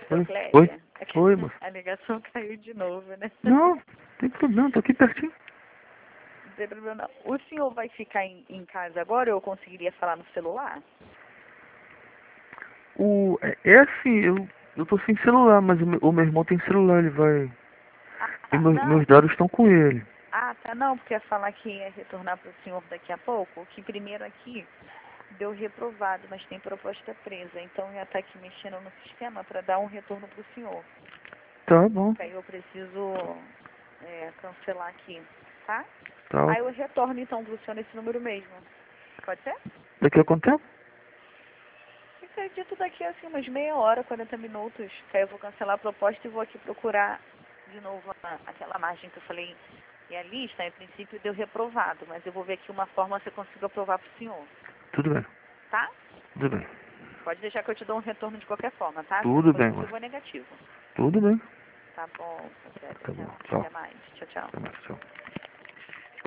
Seu Oi, Cléber, oi, moço. a ligação caiu de novo, né? Não, tem problema, tô aqui pertinho. Não tem problema não. O senhor vai ficar em casa agora ou eu conseguiria falar no celular? É assim, eu tô sem celular, mas o meu irmão tem celular, ele vai. Ah, E tá. meus Não. dados estão com ele. Ah, tá. Não, porque ia falar que ia retornar para o senhor daqui a pouco, que primeiro aqui deu reprovado, mas tem proposta presa. Então ia estar aqui mexendo no sistema para dar um retorno para o senhor. Tá bom, Que aí eu preciso cancelar aqui, tá? tá Aí ótimo. eu retorno então para o senhor nesse número mesmo. Pode ser? Daqui a quanto tempo? Eu acredito daqui assim umas meia hora, 40 minutos. Que aí eu vou cancelar a proposta e vou aqui procurar de novo aquela margem que eu falei. E a lista, em princípio, deu reprovado, mas eu vou ver aqui uma forma se eu consigo aprovar para o senhor, Tudo bem, tá? tudo bem. Pode deixar que eu te dou um retorno de qualquer forma, tá? Se Tudo bem, positivo moço. ou negativo. Tudo bem. Tá bom, Sérgio. Tá bom, Então, tchau. até mais. Tchau, tchau. Até mais, tchau.